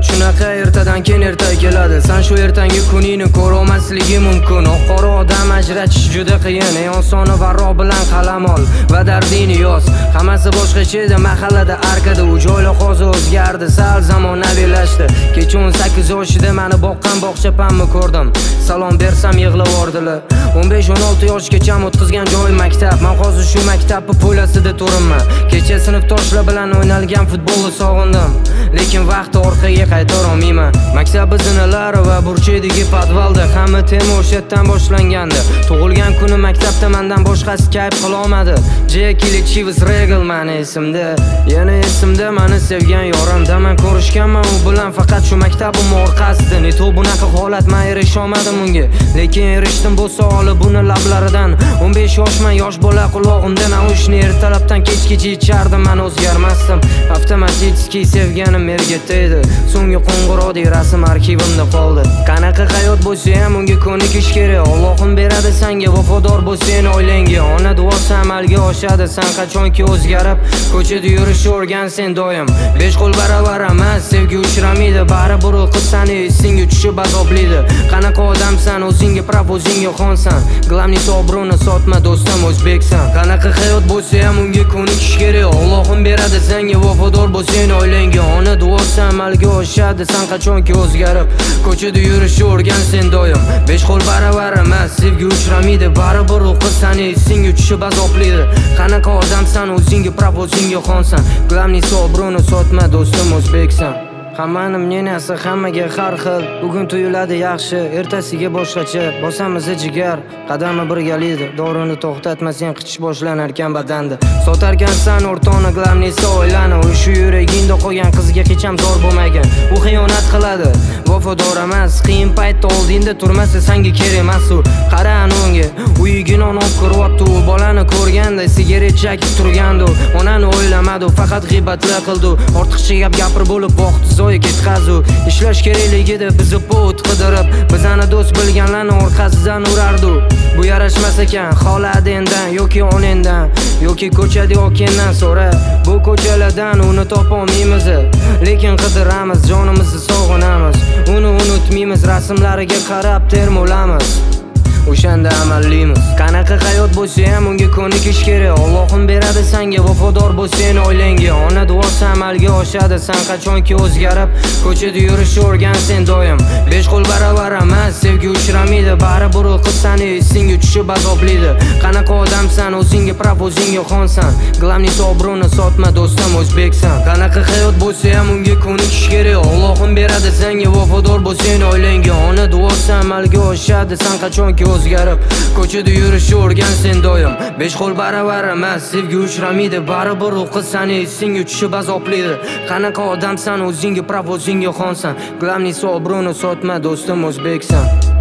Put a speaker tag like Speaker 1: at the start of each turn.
Speaker 1: hayot shunaqa, ertadan keyin erta keladi. Sen shu ertangi kuningni ko'rolmasligi mumkin. Oq-qora odam ajratish juda qiyin. Insonni varro bilan qalam ol va dardingni yoz. Hammasi boshqacha edi mahallada arkada. U joylar hozir o'zgardi, sal zamonaviylashdi. Kecha 18 yoshida meni boqqan bog'chapamni ko'rdim. Salom bersam yig'lavordilar. 15-16 yoshgacha o'tkazgan joy maktab. Men hozir shu maktabni poylasida turibman. Kecha sinfdoshlar bilan o'ynalgan futbolni sog'indim, lekin vaqt orqaga qaytara olmayman. Maktab biznalari va burchedagi podvalda hamma tema o'sha yerdan boshlangandi. Tug'ilgan kuni maktabda mendan boshqasi kayf qila olmadi. Jekili Chivas Regal meni esimda. Yana esimda meni sevgan yorimda. Men ko'rishganman u bilan faqat shu maktabim orqasidan. To bunaqa holat men erisha olmadim unga, lekin erishdim bu savoli buni lablaridan. 15 yoshman, yosh bola qulog'imda naushni ertalabdan kechgacha ichardim, men o'zgarmasdim. Avtomatik sevganim mergata edi. So'nggi qo'ng'iroqdek rasm arxivimda qoldi. Qanaqa hayot bo'lsa ham unga ko'nikish kerak. Allohim beradi senga, vafodor bo'lsang oilangga. Ona duosi amalga oshadi, sen qachonki o'zgarib ko'chada yurishni o'rgansen doim. 5 qo'l baravar emas, sevgi uchramaydi. Baribir u qiz seni esingga tushib azoblaydi. Qanaqa odamsan, o'zingga praf, o'zingga xonsan. Glavnisi obro'ni sotma do'stim, o'zbeksan. Qanaqa hayot bo'lsa ham unga ko'nikish kerak. Allohim beradi senga, vafodor bo'lsang oilangga. Ona duosi amalga oshadi, sen qachonki o'zgarib ko'chada yurishni o'rgansen doim. 5 qo'l baravar emas, sevgi uchramaydi. Baribir u qiz seni esingga tushib azoblaydi. Qanaqa odamsan, o'zingga praf, o'zingga xonsan. Glavnisi obro'ni sotma do'stim, o'zbeksan. Hammani mneniyasi hammaga har xil. Bugun tuyuladi yaxshi, ertasiga boshqacha. Bosamiz jigar, qadami birgalikda. Dorini to'xtatmasang qichish boshlanar ekan badanda. Sotarkansan o'rtoni, glavnisi oilani. U shu yuragingda qolgan qizga hech ham zor bo'lmagan. U xiyonat qiladi, vafodor emas. Qiyin paytda oldingda turmasa senga kerak emas u. Qara unga, uyiga non olib kiryapti. U bolani ko'rganda sigaret chekib turgandi. Onani o'ylamadi, faqat g'iybatlar qildi. Ortiqcha gap gapirib bo'lib vaqt zo'ya ketqazu. Ishlash kerakligida bizni pot qidirib, bizani do'st bilganlarni orqasidan urardi. Bu yarashmas ekan, xoladi endan yoki onendan, yoki ko'chada okendan so'ra. Bu ko'chalardan uni topa olmaymiz, lekin qidiramiz, jonimizni sog'inamiz. Uni unutmaymiz, rasmlariga qarab termolamiz. O'shanda amallaymiz. Qanaqa hayot bo'lsa ham unga ko'nikish kerak. Allohim beradi senga, vafodor bo'lsang oilangga. Ona duosi amalga oshadi, sen qachonki o'zgarib ko'chada yurishni o'rgansen doim. 5 qo'l baravar emas, sevgi uchramaydi. Baribir u qiz seni esingga tushib azoblaydi. Qanaqa odamsan, o'zingga praf, o'zingga xonsan. Glavnisi obro'ni sotma do'stim, o'zbeksan. Qanaqa hayot bo'lsa ham unga ko'nikish kerak. Allohim beradi senga, vafodor bo'lsang oilangga. Ona duosi amalga oshadi, sen qachonki o'zgarib ko'chada yurishni o'rgansen doim. 5 qo'l baravar emas, sevgi uchramaydi. Baribir u qiz seni esingga tushib azoblaydi. Qanaqa odamsan, o'zingga praf, o'zingga xonsan. Glavnisi obro'ni sotma do'stim, o'zbeksan.